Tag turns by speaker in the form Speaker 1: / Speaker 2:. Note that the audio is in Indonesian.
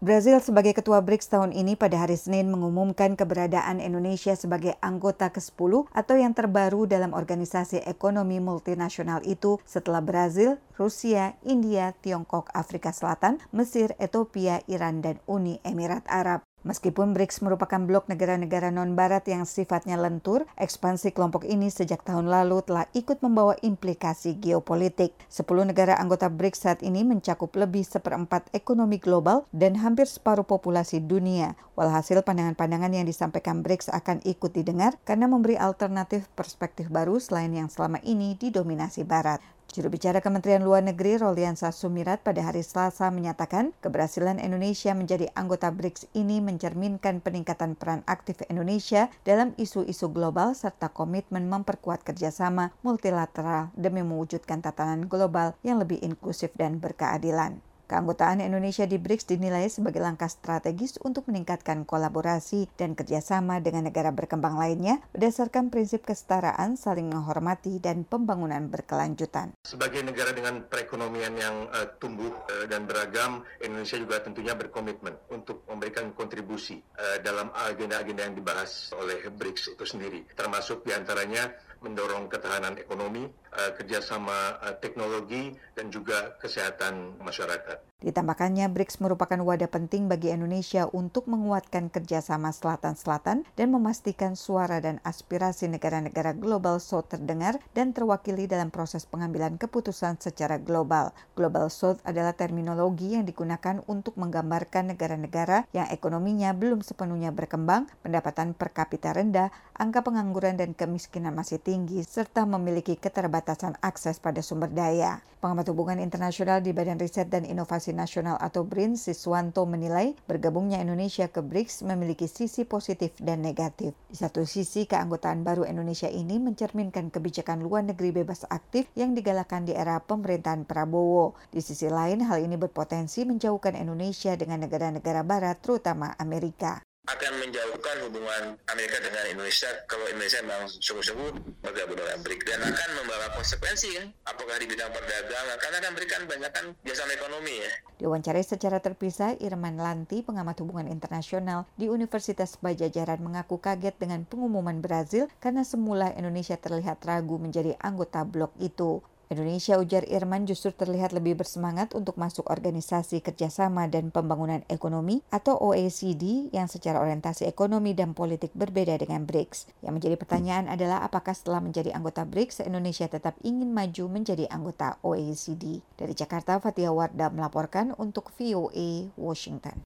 Speaker 1: Brazil sebagai ketua BRICS tahun ini pada hari Senin mengumumkan keberadaan Indonesia sebagai anggota ke-10 atau yang terbaru dalam organisasi ekonomi multinasional itu setelah Brazil, Rusia, India, Tiongkok, Afrika Selatan, Mesir, Ethiopia, Iran, dan Uni Emirat Arab. Meskipun BRICS merupakan blok negara-negara non-barat yang sifatnya lentur, ekspansi kelompok ini sejak tahun lalu telah ikut membawa implikasi geopolitik. 10 negara anggota BRICS saat ini mencakup lebih seperempat ekonomi global dan hampir separuh populasi dunia. Walhasil pandangan-pandangan yang disampaikan BRICS akan ikut didengar karena memberi alternatif perspektif baru selain yang selama ini didominasi Barat. Juru bicara Kementerian Luar Negeri Roliansa Sumirat pada hari Selasa menyatakan keberhasilan Indonesia menjadi anggota BRICS ini mencerminkan peningkatan peran aktif Indonesia dalam isu-isu global serta komitmen memperkuat kerjasama multilateral demi mewujudkan tatanan global yang lebih inklusif dan berkeadilan. Keanggotaan Indonesia di BRICS dinilai sebagai langkah strategis untuk meningkatkan kolaborasi dan kerjasama dengan negara berkembang lainnya berdasarkan prinsip kesetaraan, saling menghormati, dan pembangunan berkelanjutan.
Speaker 2: Sebagai negara dengan perekonomian yang tumbuh dan beragam, Indonesia juga tentunya berkomitmen untuk memberikan kontribusi dalam agenda-agenda yang dibahas oleh BRICS itu sendiri, termasuk diantaranya mendorong ketahanan ekonomi, kerjasama teknologi, dan juga kesehatan masyarakat.
Speaker 1: Ditambahkannya, BRICS merupakan wadah penting bagi Indonesia untuk menguatkan kerjasama Selatan-Selatan dan memastikan suara dan aspirasi negara-negara global South terdengar dan terwakili dalam proses pengambilan keputusan secara global. Global South adalah terminologi yang digunakan untuk menggambarkan negara-negara yang ekonominya belum sepenuhnya berkembang, pendapatan per kapita rendah, angka pengangguran dan kemiskinan masih tinggi, serta memiliki keterbatasan akses pada sumber daya. Pengamat hubungan internasional di Badan Riset dan Inovasi Nasional atau BRIN, Siswanto menilai bergabungnya Indonesia ke BRICS memiliki sisi positif dan negatif. Di satu sisi, keanggotaan baru Indonesia ini mencerminkan kebijakan luar negeri bebas aktif yang digalakkan di era pemerintahan Prabowo. Di sisi lain, hal ini berpotensi menjauhkan Indonesia dengan negara-negara barat, terutama Amerika.
Speaker 3: Akan menjauhkan hubungan Amerika dengan Indonesia kalau Indonesia memang sungguh-sungguh bergabung dengan BRICS, dan akan membawa konsekuensi kan, apakah di bidang perdagangan, karena kan BRICS kan banyak kan kerjasama ekonomi ya.
Speaker 1: Diwawancarai secara terpisah, Irman Lanti, pengamat hubungan internasional di Universitas Padjadjaran, mengaku kaget dengan pengumuman Brazil karena semula Indonesia terlihat ragu menjadi anggota blok itu. Indonesia, ujar Irman, justru terlihat lebih bersemangat untuk masuk Organisasi Kerjasama dan Pembangunan Ekonomi atau OECD yang secara orientasi ekonomi dan politik berbeda dengan BRICS. Yang menjadi pertanyaan adalah apakah setelah menjadi anggota BRICS, Indonesia tetap ingin maju menjadi anggota OECD. Dari Jakarta, Fathia Wardah melaporkan untuk VOA Washington.